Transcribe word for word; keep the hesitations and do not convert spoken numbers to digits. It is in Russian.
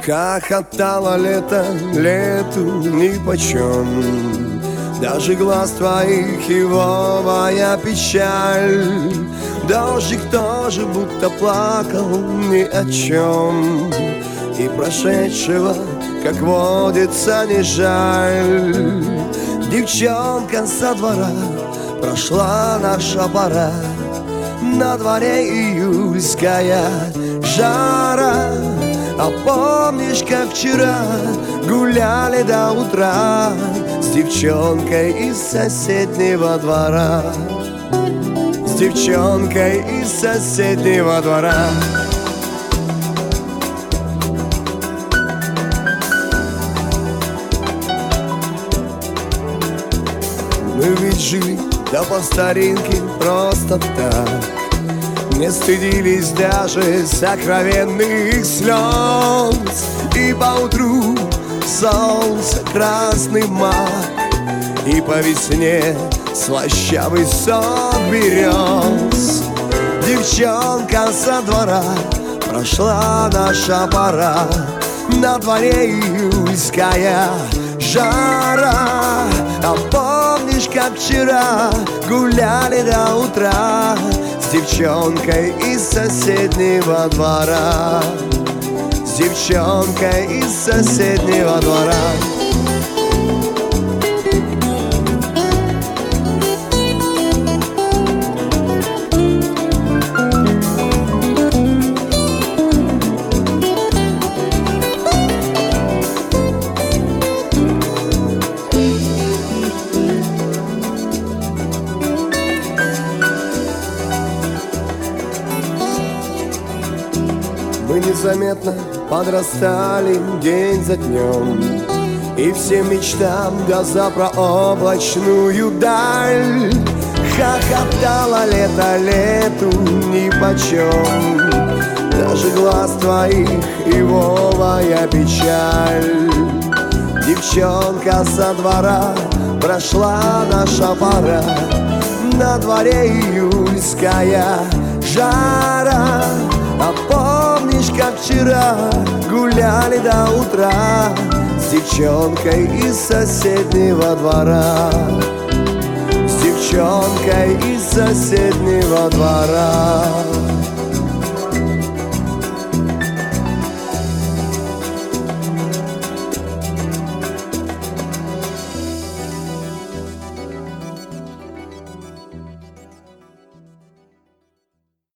Хохотало лето, лету нипочем. Даже глаз твоих ивовая печаль. Дождик тоже будто плакал ни о чем. И прошедшего, как водится, не жаль. Девчонка со двора, прошла наша пора. На дворе июльская жара. А помнишь, как вчера гуляли до утра с девчонкой из соседнего двора? С девчонкой из соседнего двора. Мы ведь жили, да по старинке, просто так. Не стыдились даже сокровенных слез. И поутру солнце красный мак, и по весне слащавый сок берез. Девчонка со двора, прошла наша пора. На дворе июльская жара. А помнишь, как вчера гуляли до утра с девчонкой из соседнего двора? С девчонкой из соседнего двора. Мы незаметно подрастали день за днем, и всем мечтам до запрооблачную даль. Хохотало лето лету нипочем. Даже глаз твоих ивовая печаль. Девчонка со двора, прошла наша пора. На дворе июльская жара. А помнишь, как вчера гуляли до утра с девчонкой из соседнего двора? С девчонкой из соседнего двора.